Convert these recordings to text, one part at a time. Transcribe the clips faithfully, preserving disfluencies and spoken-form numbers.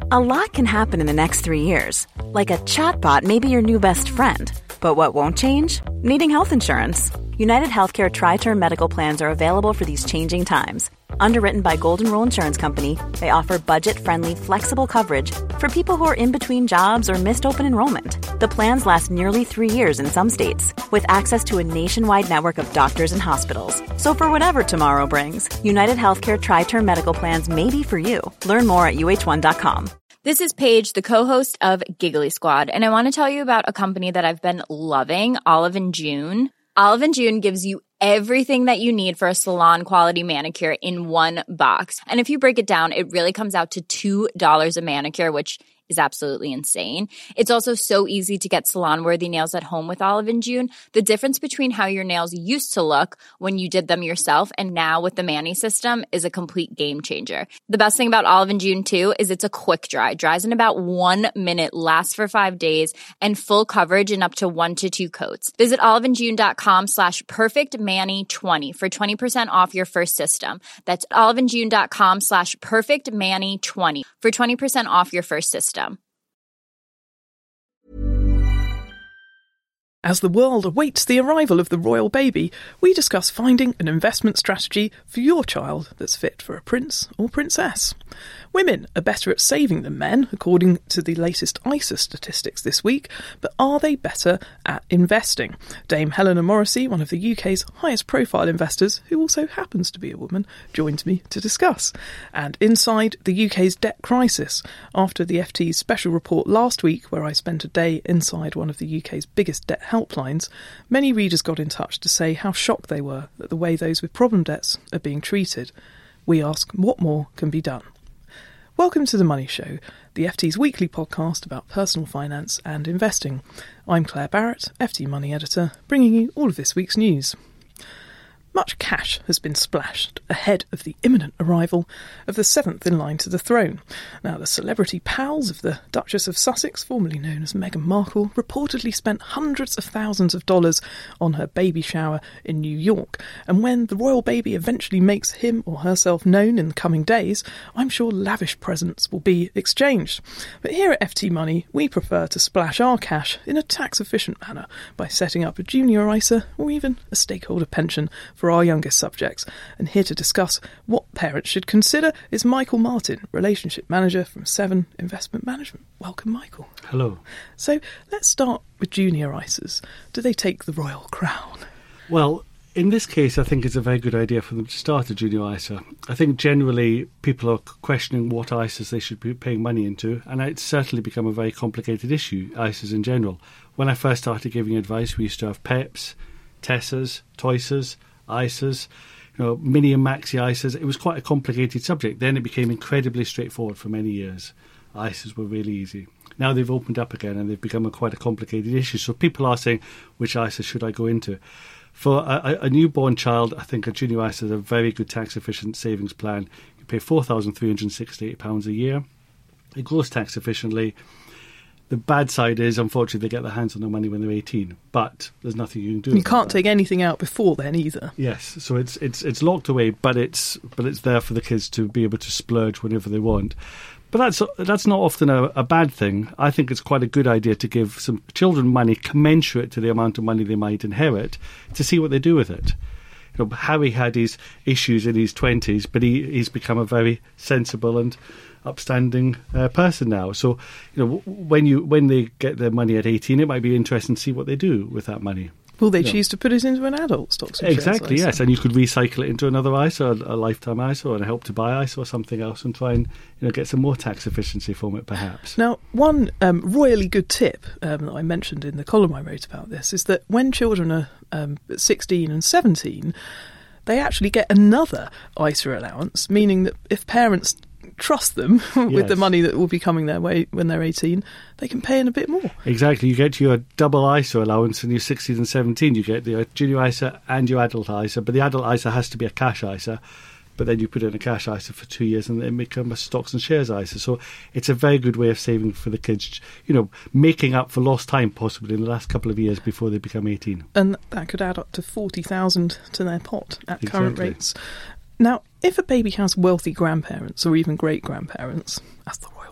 A lot can happen in the next three years. Like a chatbot may be your new best friend. But what won't change? Needing health insurance. United Healthcare Tri-Term Medical Plans are available for these changing times. Underwritten by Golden Rule Insurance Company, they offer budget-friendly, flexible coverage for people who are in between jobs or missed open enrollment. The plans last nearly three years in some states, with access to a nationwide network of doctors and hospitals. So for whatever tomorrow brings, United Healthcare Tri-Term Medical Plans may be for you. Learn more at U H one dot com. This is Paige, the co-host of Giggly Squad, and I want to tell you about a company that I've been loving, Olive and June. Olive and June gives you everything that you need for a salon-quality manicure in one box. And if you break it down, it really comes out to two dollars a manicure, which is absolutely insane. It's also so easy to get salon-worthy nails at home with Olive and June. The difference between how your nails used to look when you did them yourself and now with the Mani system is a complete game changer. The best thing about Olive and June, too, is it's a quick dry. Dries in about one minute, lasts for five days, and full coverage in up to one to two coats. Visit oliveandjune.com slash perfectmani20 for twenty percent off your first system. That's oliveandjune.com slash perfectmani20 for twenty percent off your first system. As the world awaits the arrival of the royal baby, we discuss finding an investment strategy for your child that's fit for a prince or princess. Women are better at saving than men, according to the latest I S A statistics this week, but are they better at investing? Dame Helena Morrissey, one of the U K's highest profile investors, who also happens to be a woman, joins me to discuss. And inside the U K's debt crisis, after the F T's special report last week, where I spent a day inside one of the U K's biggest debt helplines, many readers got in touch to say how shocked they were at the way those with problem debts are being treated. We ask what more can be done. Welcome to The Money Show, the F T's weekly podcast about personal finance and investing. I'm Claire Barrett, F T Money Editor, bringing you all of this week's news. Much cash has been splashed ahead of the imminent arrival of the seventh in line to the throne. Now, the celebrity pals of the Duchess of Sussex, formerly known as Meghan Markle, reportedly spent hundreds of thousands of dollars on her baby shower in New York. And when the royal baby eventually makes him or herself known in the coming days, I'm sure lavish presents will be exchanged. But here at F T Money, we prefer to splash our cash in a tax-efficient manner by setting up a junior I S A or even a stakeholder pension for our youngest subjects. And here to discuss what parents should consider is Michael Martin, Relationship Manager from Seven Investment Management. Welcome, Michael. Hello. So let's start with junior I S As. Do they take the royal crown? Well, in this case, I think it's a very good idea for them to start a junior I S A. I think generally people are questioning what I S As they should be paying money into, and it's certainly become a very complicated issue, I S As in general. When I first started giving advice, we used to have P E Ps, Tessas, Toysas, I S As, you know, mini and maxi I S As. It was quite a complicated subject. Then it became incredibly straightforward for many years. I S As were really easy. Now they've opened up again and they've become a quite a complicated issue. So people are saying, which I S A should I go into? For a, a newborn child, I think a junior I S A is a very good tax-efficient savings plan. You pay four thousand three hundred sixty-eight pounds a year. It grows tax efficiently. The bad side is, unfortunately, they get their hands on the money when they're eighteen, but there's nothing you can do. You can't take anything out before then either. Yes, so it's it's it's locked away, but it's but it's there for the kids to be able to splurge whenever they want. But that's that's not often a, a bad thing. I think it's quite a good idea to give some children money commensurate to the amount of money they might inherit to see what they do with it. You know, Harry had his issues in his twenties, but he, he's become a very sensible and upstanding uh, person now. So, you know, when you when they get their money at eighteen, it might be interesting to see what they do with that money. Will they yeah. choose to put it into an adult stocks and exactly, shares? Yes, and you could recycle it into another I S A, a lifetime I S A, or a help to buy I S A, or something else, and try and you know get some more tax efficiency from it, perhaps. Now, one um, royally good tip um, that I mentioned in the column I wrote about this is that when children are um, sixteen and seventeen, they actually get another I S A allowance, meaning that if parents trust them with yes. the money that will be coming their way when they're eighteen, they can pay in a bit more. Exactly. You get your double I S A allowance when you're sixteen and seventeen. You get the junior I S A and your adult I S A, but the adult I S A has to be a cash I S A. But then you put it in a cash I S A for two years and then become a stocks and shares I S A. So it's a very good way of saving for the kids, you know, making up for lost time possibly in the last couple of years before they become eighteen. And that could add up to forty thousand to their pot at exactly. current rates. Now, if a baby has wealthy grandparents or even great-grandparents, as the royal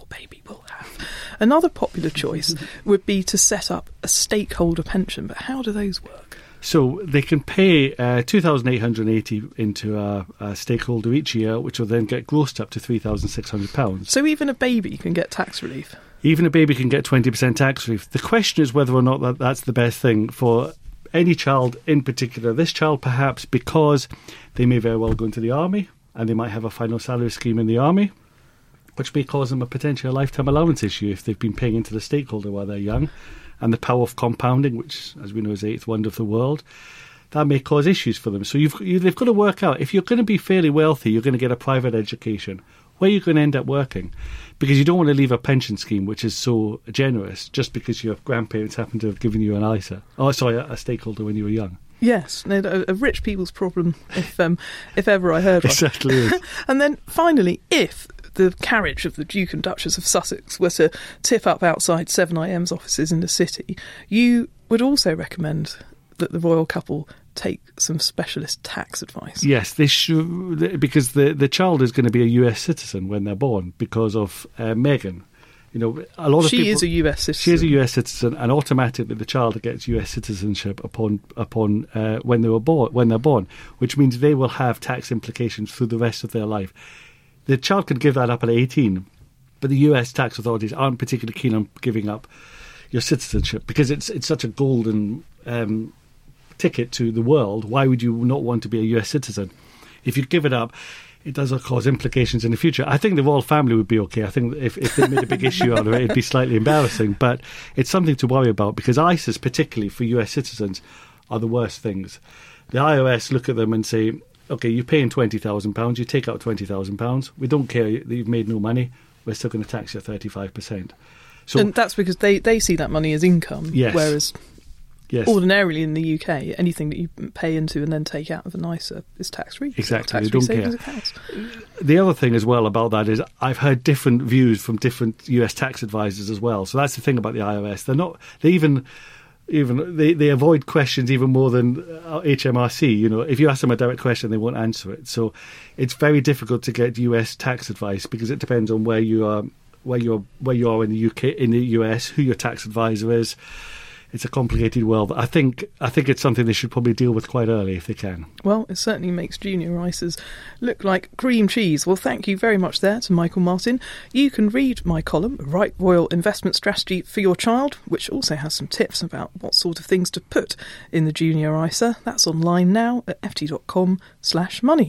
royal baby will have. Another popular choice would be to set up a stakeholder pension, but how do those work? So they can pay uh, two thousand eight hundred eighty into a, a stakeholder each year, which will then get grossed up to three thousand six hundred pounds. So even a baby can get tax relief? Even a baby can get twenty percent tax relief. The question is whether or not that, that's the best thing for any child in particular. This child perhaps because they may very well go into the army and they might have a final salary scheme in the army, which may cause them a potential lifetime allowance issue if they've been paying into the stakeholder while they're young. And the power of compounding, which, as we know, is the eighth wonder of the world, that may cause issues for them. So you've, you, they've got to work out, if you're going to be fairly wealthy, you're going to get a private education, where you're going to end up working. Because you don't want to leave a pension scheme which is so generous just because your grandparents happen to have given you an I S A. Oh, sorry, a, a stakeholder when you were young. Yes, no, a, a rich people's problem, if um, if ever I heard one. It certainly is. And then finally, if the carriage of the Duke and Duchess of Sussex were to tip up outside seven I M's offices in the city, you would also recommend that the royal couple take some specialist tax advice. Yes, they should, because the, the child is going to be a U S citizen when they're born because of uh, Meghan. You know, a lot of she people, is a U S citizen. She is a U S citizen, and automatically the child gets U S citizenship upon upon uh, when they were born. When they're born, which means they will have tax implications through the rest of their life. The child can give that up at eighteen, but the U S tax authorities aren't particularly keen on giving up your citizenship because it's it's such a golden um, ticket to the world. Why would you not want to be a U S citizen? If you give it up, it does cause implications in the future. I think the royal family would be okay. I think if, if they made a big issue out of it, it'd be slightly embarrassing. But it's something to worry about because I S As, particularly for U S citizens, are the worst things. The I R S look at them and say, OK, you're paying twenty thousand pounds, you take out twenty thousand pounds. We don't care that you've made no money. We're still going to tax you thirty-five percent. So, and that's because they, they see that money as income, yes. whereas yes. ordinarily in the U K, anything that you pay into and then take out of an I S A is tax-free. Exactly, tax-free they don't savings care. Accounts. The other thing as well about that is I've heard different views from different U S tax advisors as well. So that's the thing about the I R S. They're not, they even... Even they, they avoid questions even more than H M R C. You know, if you ask them a direct question, they won't answer it. So it's very difficult to get U S tax advice because it depends on where you are, where you're, where you are in the U K, in the U S, who your tax advisor is. It's a complicated world. I think I think it's something they should probably deal with quite early if they can. Well, it certainly makes junior I S As look like cream cheese. Well, thank you very much there to Michael Martin. You can read my column, Right Royal Investment Strategy for Your Child, which also has some tips about what sort of things to put in the junior I S A. That's online now at ft.com slash money.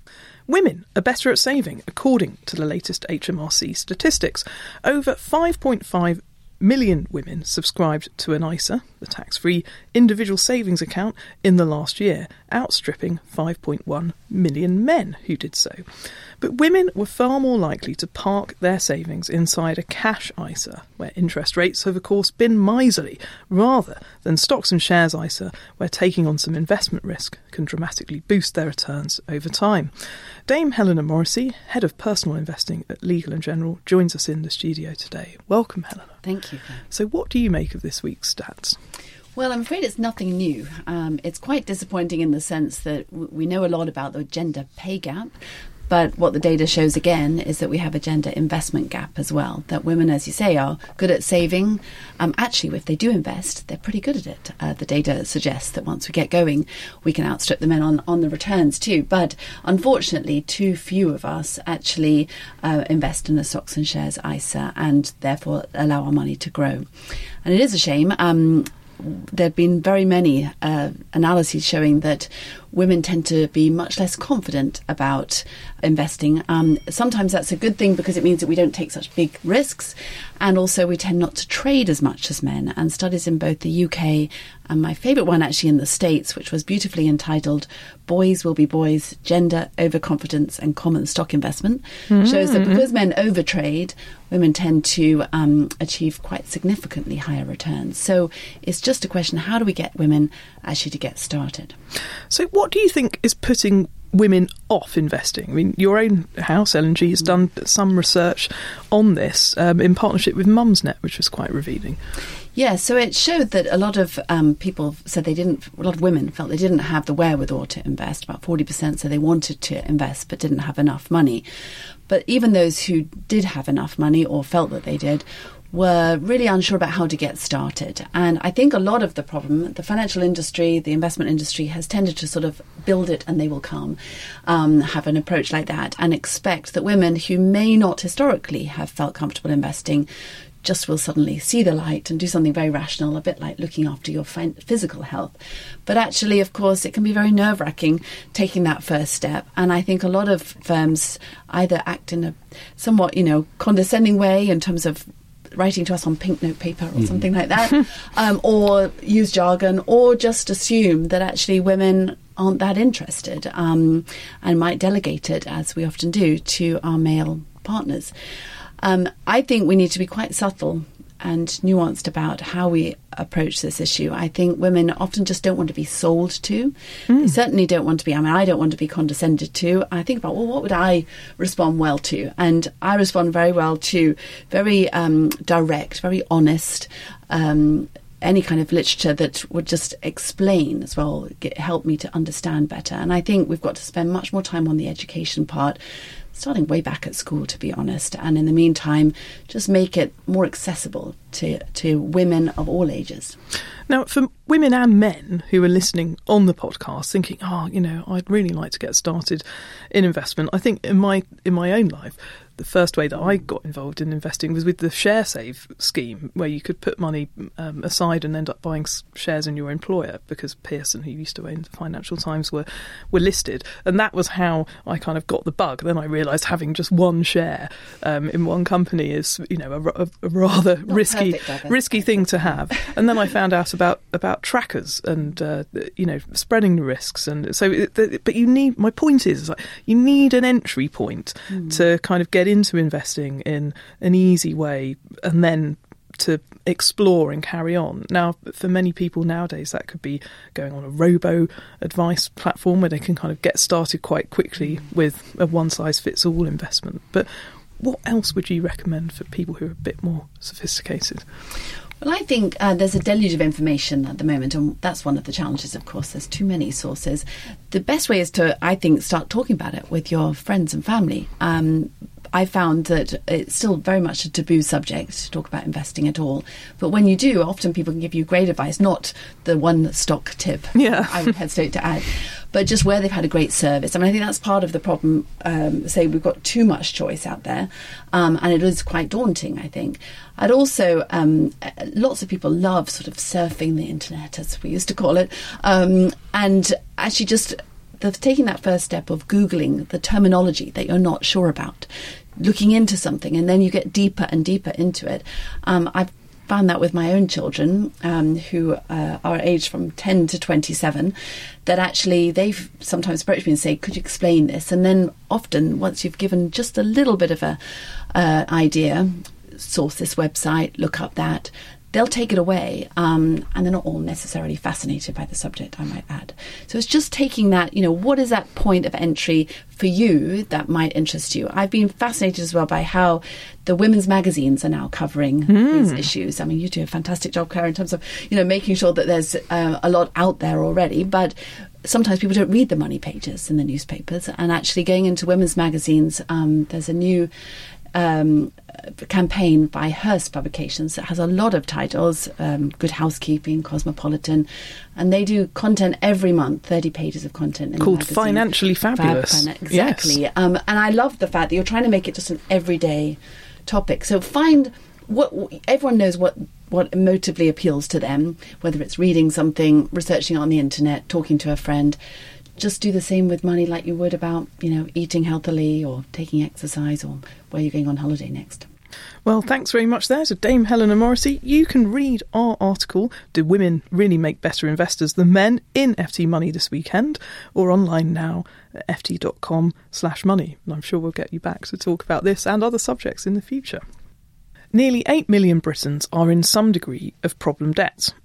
Women are better at saving, according to the latest H M R C statistics. Over five point five million women subscribed to an I S A, the tax-free individual savings account, in the last year, outstripping five point one million men who did so. But women were far more likely to park their savings inside a cash I S A, where interest rates have of course been miserly, rather than stocks and shares I S A, where taking on some investment risk can dramatically boost their returns over time. Dame Helena Morrissey, Head of Personal Investing at Legal and General, joins us in the studio today. Welcome, Helena. Thank you. So what do you make of this week's stats? Well, I'm afraid it's nothing new. Um, it's quite disappointing in the sense that w- we know a lot about the gender pay gap, but what the data shows again is that we have a gender investment gap as well, that women, as you say, are good at saving. Um, actually, if they do invest, they're pretty good at it. Uh, the data suggests that once we get going, we can outstrip the men on, on the returns too. But unfortunately, too few of us actually uh, invest in a stocks and shares I S A and therefore allow our money to grow. And it is a shame. Um, there have been very many uh, analyses showing that women tend to be much less confident about investing. Um, sometimes that's a good thing because it means that we don't take such big risks, and also we tend not to trade as much as men. And studies in both the U K and my favourite one actually in the States, which was beautifully entitled Boys Will Be Boys, Gender, Overconfidence and Common Stock Investment, mm-hmm. shows that because men overtrade, women tend to um, achieve quite significantly higher returns. So it's just a question, how do we get women actually to get started? So what do you think is putting women off investing? I mean, your own house, L and G, has done some research on this um, in partnership with Mumsnet, which was quite revealing. Yeah, so it showed that a lot of um, people said they didn't, a lot of women felt they didn't have the wherewithal to invest. About forty percent said they wanted to invest but didn't have enough money. But even those who did have enough money or felt that they did were really unsure about how to get started. And I think a lot of the problem, the financial industry, the investment industry has tended to sort of build it and they will come, um, have an approach like that and expect that women who may not historically have felt comfortable investing just will suddenly see the light and do something very rational, a bit like looking after your physical health. But actually, of course, it can be very nerve-wracking taking that first step. And I think a lot of firms either act in a somewhat, you know, condescending way in terms of writing to us on pink note paper or mm. something like that, um, or use jargon, or just assume that actually women aren't that interested um, and might delegate it, as we often do, to our male partners. Um, I think we need to be quite subtle and nuanced about how we approach this issue. I think women often just don't want to be sold to. Mm. They certainly don't want to be, I mean, I don't want to be condescended to. I think about, well, what would I respond well to? And I respond very well to very um, direct, very honest, um, any kind of literature that would just explain as well, get, help me to understand better. And I think we've got to spend much more time on the education part, starting way back at school, to be honest, and in the meantime just make it more accessible to to women of all ages. Now, for women and men who are listening on the podcast thinking, oh, you know, I'd really like to get started in investment, I think in my in my own life, the first way that I got involved in investing was with the ShareSave scheme, where you could put money um, aside and end up buying shares in your employer, because Pearson, who used to own the Financial Times, were were listed. And that was how I kind of got the bug. Then I realised having just one share um, in one company is, you know, a, a, a rather Not risky perfect, risky thing to have. And then I found out about about trackers and uh, you know, spreading the risks. And so, it, but you need. My point is, is like, you need an entry point mm. to kind of get into investing in an easy way, and then to explore and carry on. Now, for many people nowadays, that could be going on a robo advice platform where they can kind of get started quite quickly with a one-size-fits-all investment. But what else would you recommend for people who are a bit more sophisticated? Well, I think uh, there's a deluge of information at the moment, and that's one of the challenges, of course. There's too many sources. The best way is to, I think, start talking about it with your friends and family. Um, I found that it's still very much a taboo subject to talk about investing at all. But when you do, often people can give you great advice, not the one stock tip yeah. I would hesitate to add, but just where they've had a great service. I mean, I think that's part of the problem. Um, say we've got too much choice out there, um, and it is quite daunting, I think. I'd also, um, lots of people love sort of surfing the internet, as we used to call it, um, and actually just the, taking that first step of Googling the terminology that you're not sure about, looking into something, and then you get deeper and deeper into it. Um, I've found that with my own children, um, who uh, are aged from ten to twenty-seven, that actually they've sometimes approached me and say, could you explain this? And then often, once you've given just a little bit of a uh, idea, source this website, look up that, they'll take it away, um, and they're not all necessarily fascinated by the subject, I might add. So it's just taking that, you know, what is that point of entry for you that might interest you? I've been fascinated as well by how the women's magazines are now covering mm. these issues. I mean, you do a fantastic job, Claire, in terms of, you know, making sure that there's uh, a lot out there already, but sometimes people don't read the money pages in the newspapers, and actually going into women's magazines, um, there's a new Um, campaign by Hearst Publications that has a lot of titles, um, Good Housekeeping, Cosmopolitan, and they do content every month, thirty pages of content in called the magazine. Financially Fabulous. Fab, exactly. Yes. Um, and I love the fact that you're trying to make it just an everyday topic. So find what everyone knows what what emotively appeals to them, whether it's reading something, researching on the internet, talking to a friend. Just do the same with money, like you would about, you know, eating healthily or taking exercise or where you're going on holiday next. Well, thanks very much there to Dame Helena Morrissey. You can read our article, Do Women Really Make Better Investors Than Men, in F T Money this weekend, or online now at ft.com slash money. And I'm sure we'll get you back to talk about this and other subjects in the future. Nearly eight million Britons are in some degree of problem debt.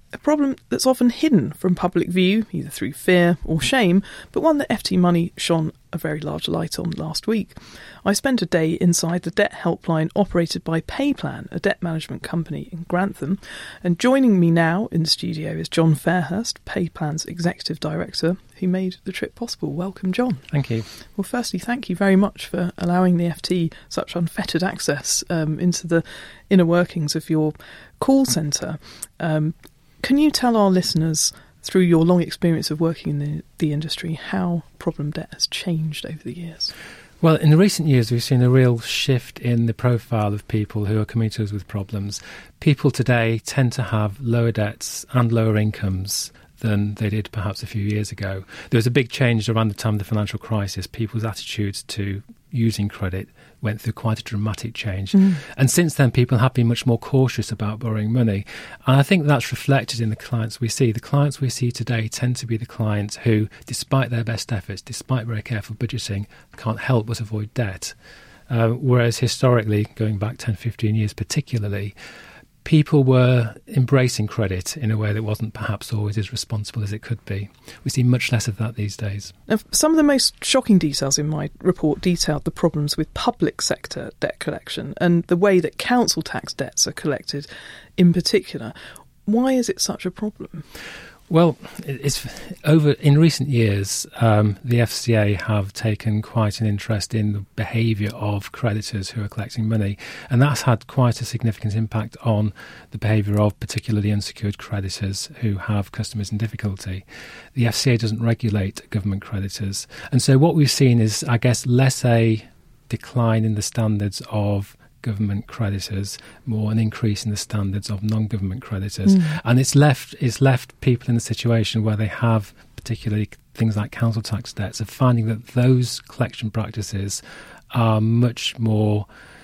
a problem that's often hidden from public view, either through fear or shame, but one that F T Money shone a very large light on last week. I spent a day inside the debt helpline operated by PayPlan, a debt management company in Grantham, and joining me now in the studio is John Fairhurst, PayPlan's Executive Director, who made the trip possible. Welcome, John. Thank you. Well, firstly, thank you very much for allowing the F T such unfettered access um, into the inner workings of your call centre. Um, can you tell our listeners, through your long experience of working in the, the industry, how problem debt has changed over the years? Well, in the recent years, we've seen a real shift in the profile of people who are coming to us with problems. People today tend to have lower debts and lower incomes than they did perhaps a few years ago. There was a big change around the time of the financial crisis. People's attitudes to using credit went through quite a dramatic change. Mm. And since then, people have been much more cautious about borrowing money. And I think that's reflected in the clients we see. The clients we see today tend to be the clients who, despite their best efforts, despite very careful budgeting, can't help but avoid debt. Uh, whereas historically, going back ten, fifteen years particularly, people were embracing credit in a way that wasn't perhaps always as responsible as it could be. We see much less of that these days. Now, some of the most shocking details in my report detailed the problems with public sector debt collection and the way that council tax debts are collected in particular. Why is it such a problem? Well, it's over in recent years, um, the F C A have taken quite an interest in the behaviour of creditors who are collecting money, and that's had quite a significant impact on the behaviour of particularly unsecured creditors who have customers in difficulty. The F C A doesn't regulate government creditors, and so what we've seen is, I guess, less a decline in the standards of government creditors, more an increase in the standards of non-government creditors. Mm. And it's left it's left people in a situation where they have particularly things like council tax debts of finding that those collection practices are much more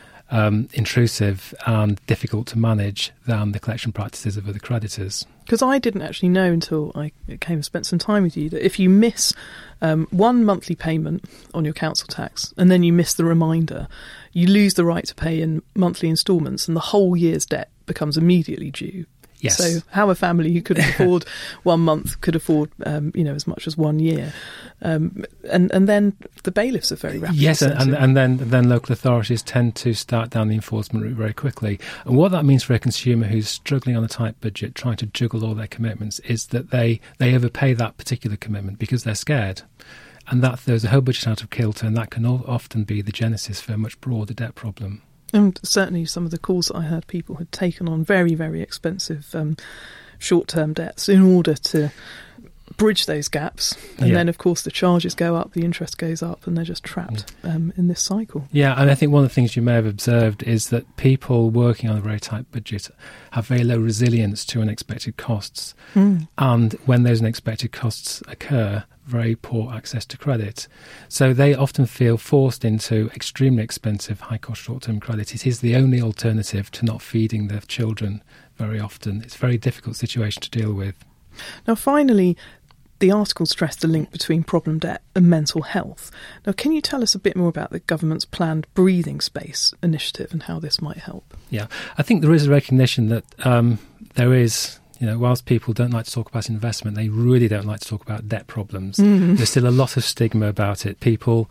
um, intrusive and difficult to manage than the collection practices of other creditors. Because I didn't actually know until I came and spent some time with you that if you miss um, one monthly payment on your council tax and then you miss the reminder, you lose the right to pay in monthly instalments and the whole year's debt becomes immediately due. Yes. So how a family who could afford one month could afford, um, you know, as much as one year. Um, and, and then the bailiffs are very rapid. Yes, and, and then then local authorities tend to start down the enforcement route very quickly. And what that means for a consumer who's struggling on a tight budget, trying to juggle all their commitments, is that they, they overpay that particular commitment because they're scared. And that there's a whole budget out of kilter, and that can often be the genesis for a much broader debt problem. And certainly some of the calls that I heard, people had taken on very, very expensive um, short-term debts in order to bridge those gaps. And yeah. then, of course, the charges go up, the interest goes up, and they're just trapped yeah. um, in this cycle. Yeah, and I think one of the things you may have observed is that people working on a very tight budget have very low resilience to unexpected costs. Mm. And when those unexpected costs occur, very poor access to credit. So they often feel forced into extremely expensive, high-cost short-term credit. It is the only alternative to not feeding their children very often. It's a very difficult situation to deal with. Now, finally, the article stressed the link between problem debt and mental health. Now, can you tell us a bit more about the government's planned breathing space initiative and how this might help? Yeah, I think there is a recognition that um, there is... You know, whilst people don't like to talk about investment, they really don't like to talk about debt problems. Mm. There's still a lot of stigma about it. People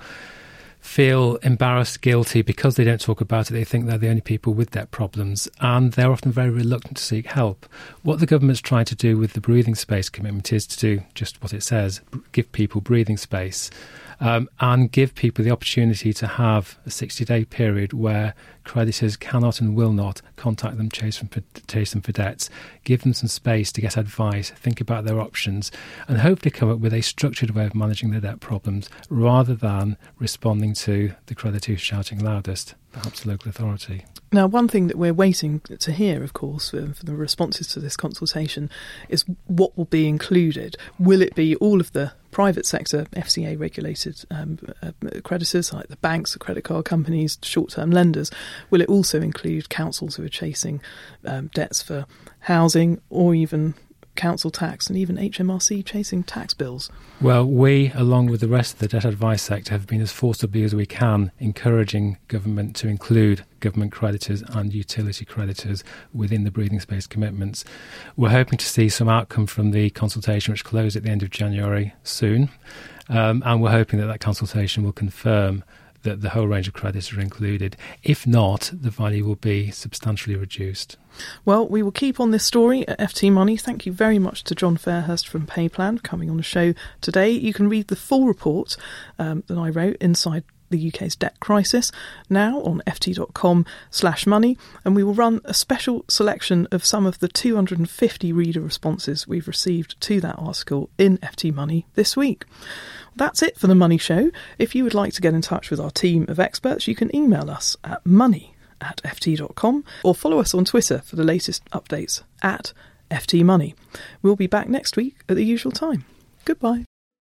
feel embarrassed, guilty because they don't talk about it. They think they're the only people with debt problems, and they're often very reluctant to seek help. What the government's trying to do with the breathing space commitment is to do just what it says, give people breathing space. Um, and give people the opportunity to have a sixty-day period where creditors cannot and will not contact them, chase them, for, chase them for debts, give them some space to get advice, think about their options, and hopefully come up with a structured way of managing their debt problems rather than responding to the creditor who's shouting loudest, perhaps the local authority. Now, one thing that we're waiting to hear, of course, for, for the responses to this consultation is what will be included. Will it be all of the private sector F C A-regulated um, uh, creditors, like the banks, the credit card companies, short-term lenders? Will it also include councils who are chasing um, debts for housing or even council tax and even H M R C chasing tax bills? Well, we, along with the rest of the debt advice sector, have been as forcibly as we can encouraging government to include government creditors and utility creditors within the breathing space commitments. We're hoping to see some outcome from the consultation, which closed at the end of January soon, um, and we're hoping that that consultation will confirm that the whole range of credits are included. If not, the value will be substantially reduced. Well, we will keep on this story at F T Money. Thank you very much to John Fairhurst from Payplan coming on the show today. You can read the full report um, that I wrote, Inside the U K's Debt Crisis, now on ft.com slash money, and we will run a special selection of some of the two hundred fifty reader responses we've received to that article in F T Money this week. That's it for the Money Show. If you would like to get in touch with our team of experts, you can email us at money at ft dot com or follow us on Twitter for the latest updates at F T Money. We'll be back next week at the usual time. Goodbye.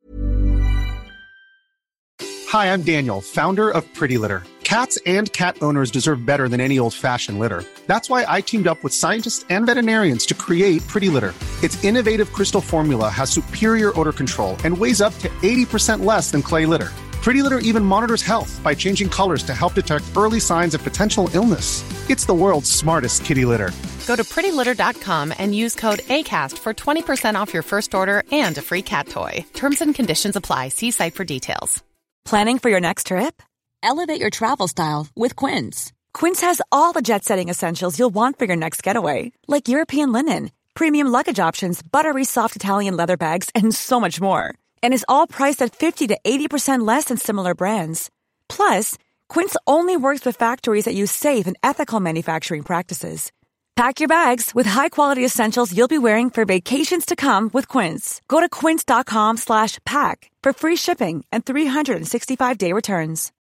Hi, I'm Daniel, founder of Pretty Litter. Cats and cat owners deserve better than any old-fashioned litter. That's why I teamed up with scientists and veterinarians to create Pretty Litter. Its innovative crystal formula has superior odor control and weighs up to eighty percent less than clay litter. Pretty Litter even monitors health by changing colors to help detect early signs of potential illness. It's the world's smartest kitty litter. Go to pretty litter dot com and use code ACAST for twenty percent off your first order and a free cat toy. Terms and conditions apply. See site for details. Planning for your next trip? Elevate your travel style with Quince. Quince has all the jet-setting essentials you'll want for your next getaway, like European linen, premium luggage options, buttery soft Italian leather bags, and so much more. And is all priced at fifty to eighty percent less than similar brands. Plus, Quince only works with factories that use safe and ethical manufacturing practices. Pack your bags with high-quality essentials you'll be wearing for vacations to come with Quince. Go to quince dot com slash pack for free shipping and three hundred sixty-five day returns.